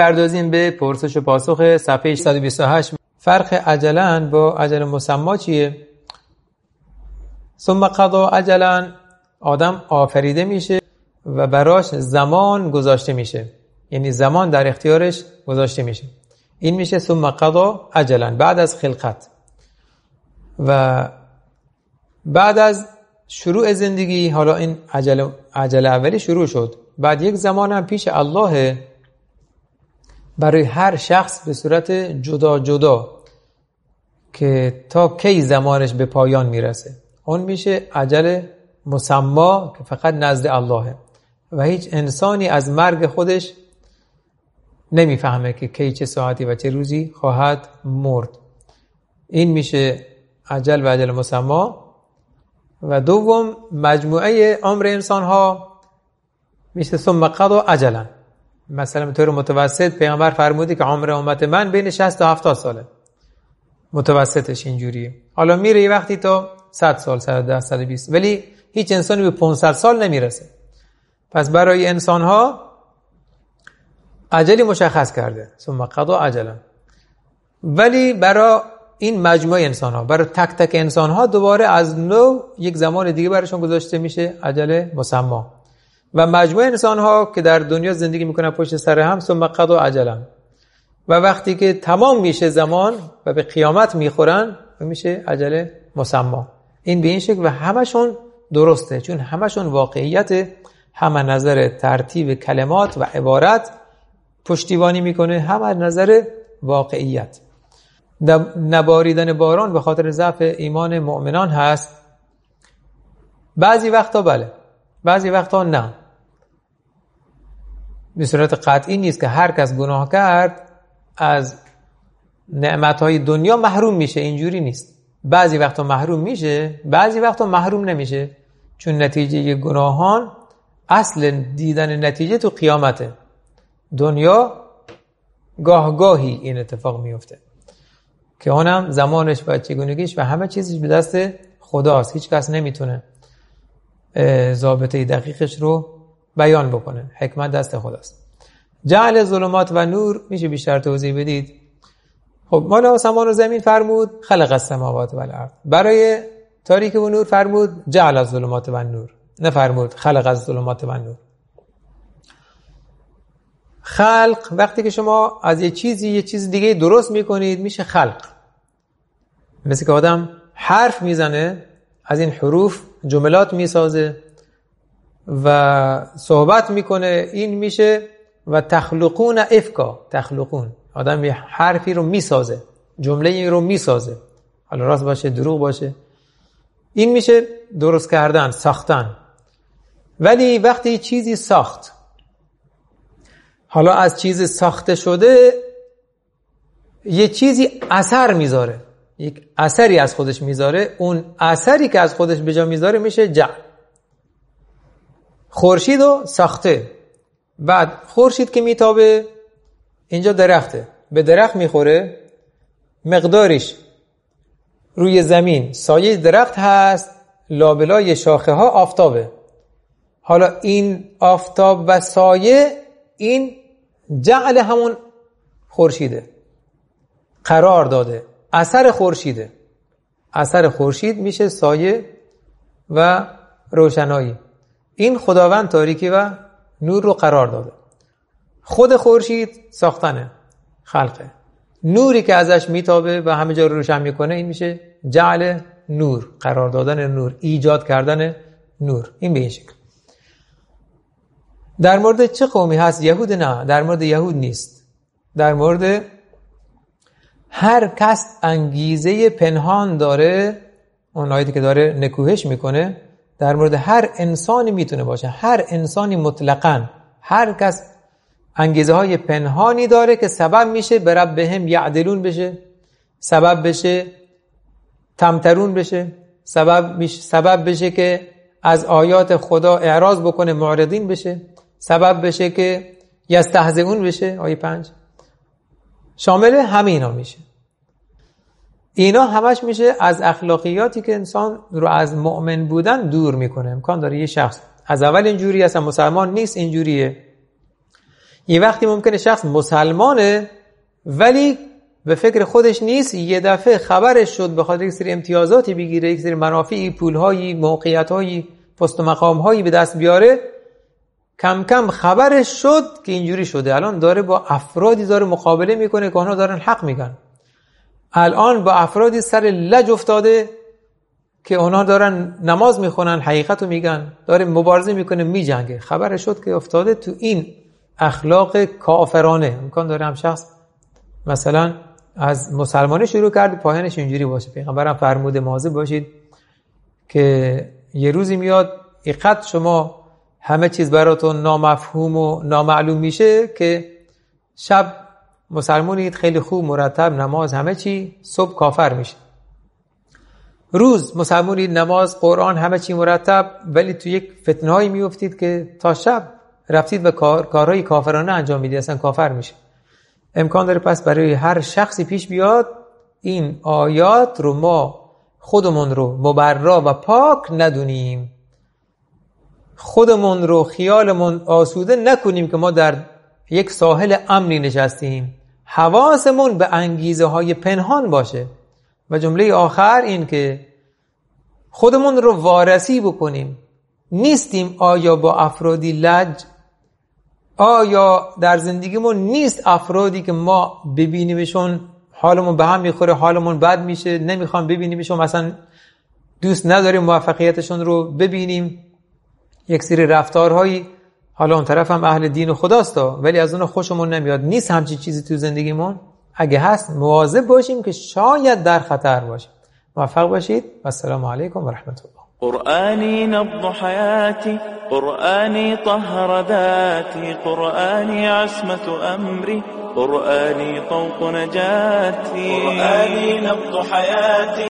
پردازیم به پرسش و پاسخ صفحه 128. فرق عجلن با عجل مسما چیه؟ ثم قضا عجلن، آدم آفریده میشه و براش زمان گذاشته میشه، یعنی زمان در اختیارش گذاشته میشه. این میشه ثم قضا عجلن، بعد از خلقت و بعد از شروع زندگی. حالا این عجل اولی شروع شد، بعد یک زمان هم پیش الله برای هر شخص به صورت جدا جدا که تا کی زمانش به پایان میرسه. اون میشه عجل مسما که فقط نزد اللهه و هیچ انسانی از مرگ خودش نمیفهمه که کی چه ساعتی و چه روزی خواهد مرد. این میشه عجل و عجل مسما. و دوم مجموعه عمر انسان ها میشه ثم قضا عجلا. مثلا به طور متوسط پیامبر فرمودی که عمر امت من بین 60 تا 70 ساله، متوسطش اینجوریه. حالا میره یه وقتی تا 100 سال، 110 120، ولی هیچ انسانی به 500 سال نمیرسه. پس برای انسان ها عجلی مشخص کرده ثم قضا عجلا، ولی برای این مجموعه انسان ها، برای تک تک انسان ها دوباره از نو یک زمان دیگه برایشون گذاشته میشه عجل مسما. و مجموعه انسان ها که در دنیا زندگی میکنن پشت سر هم ثم قضا عجلا، و وقتی که تمام میشه زمان و به قیامت میخورن میشه عجل مسما. این به این شکل و همشون درسته، چون همشون واقعیت، همه نظر ترتیب کلمات و عبارت پشتیبانی میکنه، همه نظر واقعیت. نباریدن باران به خاطر ضعف ایمان مؤمنان هست. بعضی وقتا بله، بعضی وقتا نه. به صورت قطعی نیست که هر کس گناه کرد از نعمتهای دنیا محروم میشه، اینجوری نیست. بعضی وقتا محروم میشه، بعضی وقتا محروم نمیشه، چون نتیجه گناهان اصل دیدن نتیجه تو قیامته. دنیا گاه گاهی این اتفاق میفته که اونم زمانش و چگونگیش و همه چیزش به دست خداست. هیچ کس نمیتونه ضابطه دقیقش رو بیان بکنه، حکمت دست خداست. جعل ظلمات و نور میشه بیشتر توضیح بدید؟ خب مال آسمان و زمین فرمود خلق السماوات و الارض، برای تاریک و نور فرمود جعل الظلمات و النور، نفرمود خلق الظلمات و النور. خلق وقتی که شما از یه چیز دیگه درست میکنید میشه خلق. مثل که آدم حرف میزنه، از این حروف جملات میسازه و صحبت میکنه، این میشه و تخلقون افکا. تخلقون، آدم یه حرفی رو میسازه، جمله رو میسازه، حالا راست باشه دروغ باشه، این میشه درست کردن، ساختن. ولی وقتی چیزی ساخت، حالا از چیز ساخته شده یه چیزی اثر میذاره، یک اثری از خودش میذاره، اون اثری که از خودش به جا میذاره میشه جعل. خورشیدو ساخته، بعد خورشید که میتابه، اینجا درخته، به درخت میخوره، مقدارش روی زمین سایه درخت هست، لابلای شاخه ها آفتابه. حالا این آفتاب و سایه این جعل همون خورشیده، قرار داده، اثر خورشیده. اثر خورشید میشه سایه و روشنایی. این خداوند تاریکی و نور رو قرار داده. خود خورشید ساختنه، خلقه. نوری که ازش میتابه و همه جا رو روشن میکنه این میشه جعل نور، قرار دادن نور، ایجاد کردن نور. این به این شکل. در مورد چه قومی هست؟ یهود؟ نه، در مورد یهود نیست. در مورد هر کس انگیزه پنهان داره، اون آیتی که داره نکوهش میکنه، در مورد هر انسانی میتونه باشه، هر انسانی مطلقاً، هر کس انگیزه های پنهانی داره که سبب میشه به ربهم یعدلون بشه، سبب بشه تمترون بشه، سبب بشه که از آیات خدا اعراض بکنه، معرضین بشه، سبب بشه که یستهزئون بشه. آیه 5 شامل همه اینا میشه. اینا همش میشه از اخلاقیاتی که انسان رو از مؤمن بودن دور میکنه. امکان داره یه شخص از اول اینجوری اصلا مسلمان نیست، اینجوریه، یه وقتی ممکنه شخص مسلمانه ولی به فکر خودش نیست، یه دفعه خبرش شد به خاطر یک سری امتیازاتی بگیره، یک سری منافعی، پولهایی، موقعیتهایی، پست و مقامهایی به دست بیاره، کم کم خبرش شد که اینجوری شده. الان داره با افرادی داره مقابله میکنه که اونها دارن حق میگن. الان با افرادی سر لج افتاده که اونها دارن نماز میخونن، حقیقت رو میگن، داره مبارزه میکنه، میجنگه. خبرش شد که افتاده تو این اخلاق کافرانه. امکان داره هم شخص مثلا از مسلمانه شروع کرد پایانش اینجوری باشه. پیغمبرم فرموده مواظب باشید که یه روزی میاد اینقدر شما همه چیز براتون نامفهوم و نامعلوم میشه که شب مسلمانید خیلی خوب مرتب نماز همه چی، صبح کافر میشه. روز مسلمانید نماز قرآن همه چی مرتب، ولی تو یک فتنه هایی میافتید که تا شب رفتید و کارهای کافرانه انجام میدید، اصلا کافر میشه. امکان داره پس برای هر شخصی پیش بیاد این آیات رو ما خودمون رو مبرا و پاک ندونیم، خودمون رو خیالمون آسوده نکنیم که ما در یک ساحل امنی نشستیم. حواسمون به انگیزه های پنهان باشه. و جمله آخر این که خودمون رو وارسی بکنیم. نیستیم آیا با افرادی لج؟ آیا در زندگیمون نیست افرادی که ما ببینیمشون حالمون به هم میخوره، حالمون بد میشه، نمیخوام ببینیمشون، مثلا دوست نداریم موفقیتشون رو ببینیم، یک سری رفتارهایی، حالا اون طرف هم اهل دین و خداستا ولی از اون خوشمون نمیاد. نیست همچین چیزی تو زندگیمون؟ اگه هست مواظب باشیم که شاید در خطر باشیم. موفق باشید و السلام علیکم و رحمت الله. قرآني نبض حياتي، قرآني طهر ذاتي، قرآني عصمة أمري، قرآني طوق نجاتي، قرآني نبض حياتي.